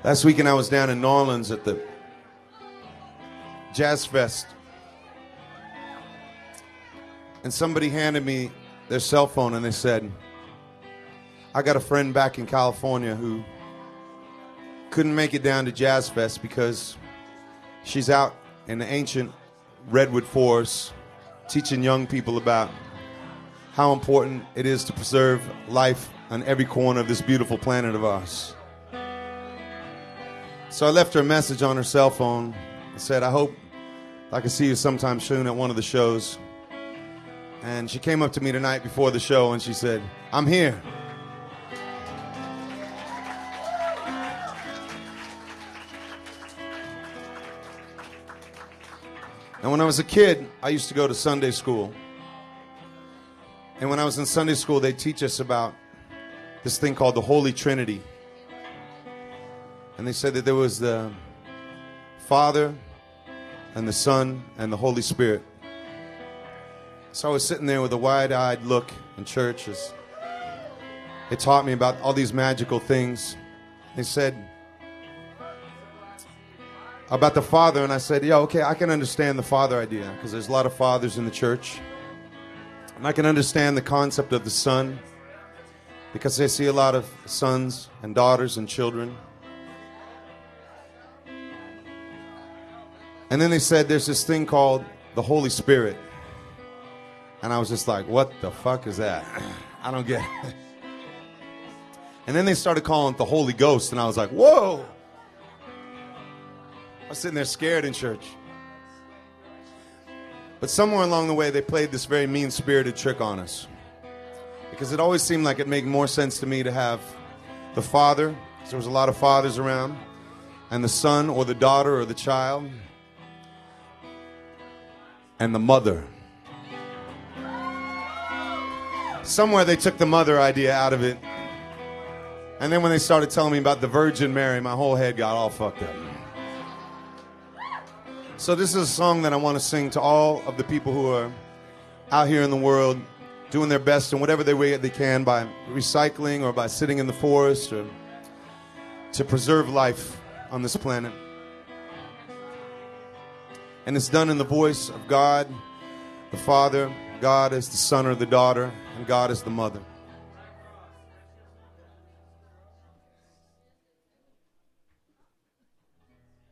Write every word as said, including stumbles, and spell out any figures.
Last weekend I was down in New Orleans at the Jazz Fest, and somebody handed me their cell phone and they said, I got a friend back in California who couldn't make it down to Jazz Fest because she's out in the ancient redwood forest teaching young people about how important it is to preserve life on every corner of this beautiful planet of ours. So I left her a message on her cell phone and said, I hope I can see you sometime soon at one of the shows. And she came up to me tonight before the show and she said, I'm here. And when I was a kid, I used to go to Sunday school. And when I was in Sunday school, they teach us about this thing called the Holy Trinity. And they said that there was the Father and the Son and the Holy Spirit. So I was sitting there with a wide-eyed look in church as they taught me about all these magical things. They said about the Father, and I said, yeah, okay, I can understand the Father idea because there's a lot of fathers in the church. And I can understand the concept of the Son because I see a lot of sons and daughters and children. And then they said there's this thing called the Holy Spirit. And I was just like, what the fuck is that? I don't get it. And then they started calling it the Holy Ghost. And I was like, whoa. I was sitting there scared in church. But somewhere along the way, they played this very mean-spirited trick on us. Because it always seemed like it made more sense to me to have the Father, because there was a lot of fathers around, and the son or the daughter or the child, and the mother. Somewhere they took the mother idea out of it. And then when they started telling me about the Virgin Mary, my whole head got all fucked up. So this is a song that I want to sing to all of the people who are out here in the world doing their best in whatever they way they can by recycling or by sitting in the forest or to preserve life on this planet. And it's done in the voice of God, the Father, God as the Son or the daughter, and God as the mother.